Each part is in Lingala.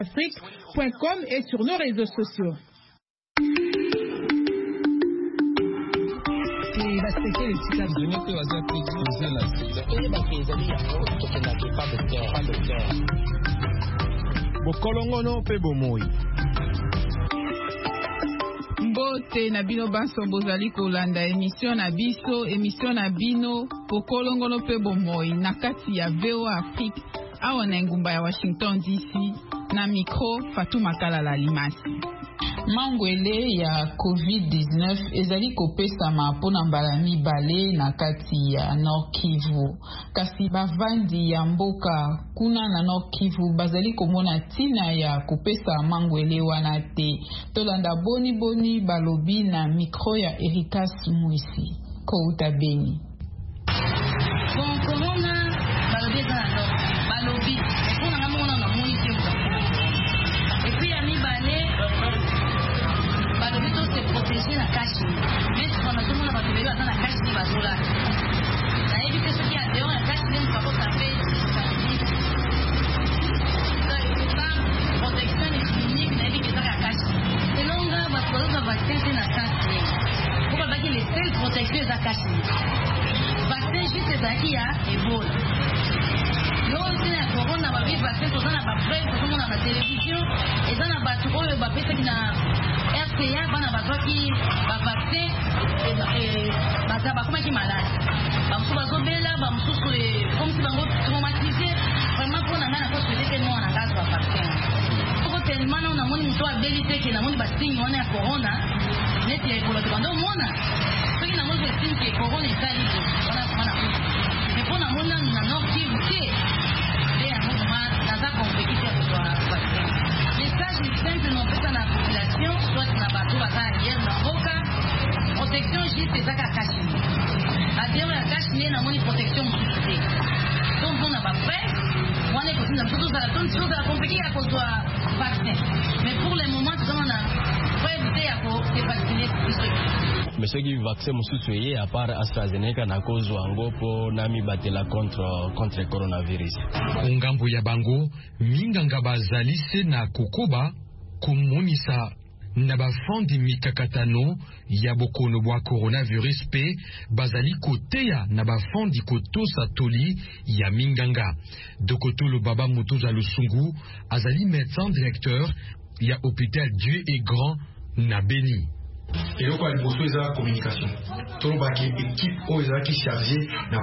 Afrique.com et sur nos réseaux sociaux. Bokolongono pe bomoi. Mbote na bino baso bozali kolanda émission na bino Bokolongono pe bomoi na kati ya VOA Afrique awa na ngumba ya Washington DC na micro Fatou Makalala Limasi. Mangwele ya COVID-19 ezali kopesama mpona mbala mibale na kati ya Nord Kivu. Kasi bavandi ya mboka kuna na Nord Kivu bazali komona tina ya kopesa mangwele wana te. Tolanda boni balobi na micro ya Erikas Mwisi. Kouta Beni. Corona balobi balobi mpona nga mona na moi te et puis ya mibale balobi to se protéger na kashi mais pendant tout monde batubeli baza na kashi ni bazola nayebi te soki ya dehors ya kashi nde mpako sape protection clinique nayebi ke ezaka kashi selonga bato bazoza vaccin te na kashi po babaki le sel protection eza kashi vaccin juste ezalaki ya Ebola yote na corona babi vaccin toza na bapreuve tozomona na télévision eza na bato oyo bapesaki na RTA bana bazwaki bavaccin bakomaki malade bamosusu bazobela bamosusu komisi bango traumatize vraiment mpo na ngai nakoswete te mwana na ngazi bavaccin oko telema nao namoni moto abeli teke namoni basigne wana ya corona neti ya Ebola tobanda omona soki namoni esigne ke corona esali wana komana mais mpo namoni nanu na Nord Kivu te nde yango vraimen naza compétition ya kozwa vaccin message simple nopesa na population soit na bato baza arrière na mboka protection juste ezaka kashi adeo ya kashi nde namoni protection mosusu te to mpona bapresse wana ekotinda mosusu tozala compétition ya kozwa vaccin mais pour le moment tozomona preuve te ya kodevaccine biso mais soki vaccin mosusu eye à part AstraZeneca na kozwa yango mpo na mibatela contre coronavirus. Ngambo ya bango minganga bazali se na kokoba komonisa na bafandi mikakatano ya bokono bwa coronavirus pe bazali koteya na bafandi kotosa toli ya minganga. Dokotolo Baba Mutoza Lusungu azali médecin directeur ya hôpital Dieu est grand na Beni. Et donc, il faut la communication. Tout le monde qui équipe ou qui chargé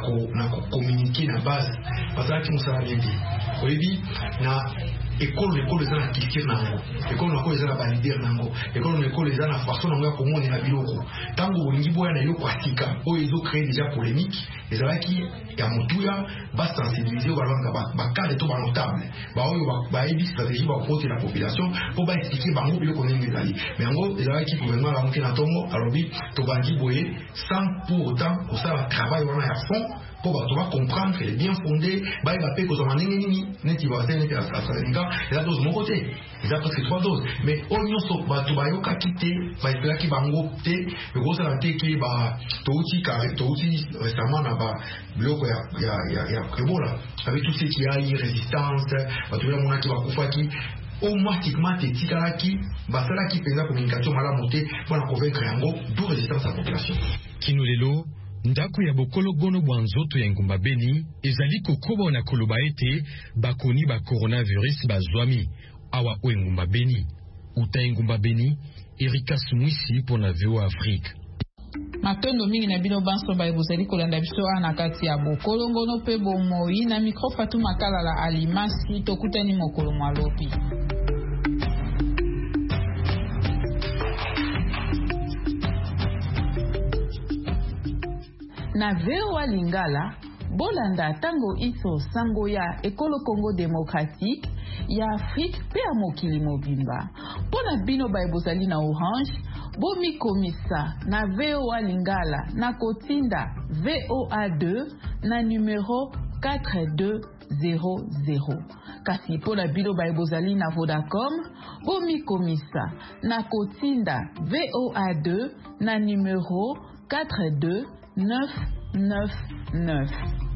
na communiquer na base. Parce que nous savons bien dire. Au début, na école les gens qui tirent nango. École les gens valider nango. École les gens la façon nango comment on a biloko. Tango bongi boya na yo kwatika. O ils ont créé déjà polémique. Les gens qui ya mutuya va sensibiliser balanga ba cadre to ba notable. Ba oyo ba ebi stratégie ba porter la population pour ba expliquer bango biloko nenge zali. Mais en gros, les gens qui gouvernement la na tongo alobi to bangi boye sans pour autant que ça va travailler on a à fond pour ba comprendre qu'elle est bien fondée ba il va payer que nini nini neti ba neti AstraZeneca et la dose de mon côté il a presque 3 doses mais onyo so ba to ba yoka quitter ba espérer ki bango te le gros ça te ki ba touti récemment na ba bloko ya Ebola avec tout ce qui a résistance ba to ya mona ki ba kufa ki automatiquement tikalaki basala ki pesa communication malamu te pour convaincre yango d'où résistance à la population. Kinolelo ndako ya bokolo gono bwa nzoto ya ngumba Beni ezali kokoba na koloba ete bakoni ba coronavirus bazwami awa o ngumba Beni uta ngumba Beni Erikas Mwisi pour na VOA Afrique. Matondo mingi na bino banso ba ebozali kolanda biso na kati ya bokolongono pe bomoi na micro Fatou Makalala Alimasi tokutani mokolo mwalopi. Na VOA Lingala bolanda tango iso sango ya ekolo Congo démocratique ya Afrique pe ya mokili mobimba. Pona bino ba ebozali na Orange bomi komisa na VOA Lingala na kotinda VOA2 na numéro 4200. Kasi pona bino ba ebozali na Vodacom bomi komisa na kotinda VOA2 na numéro 42999.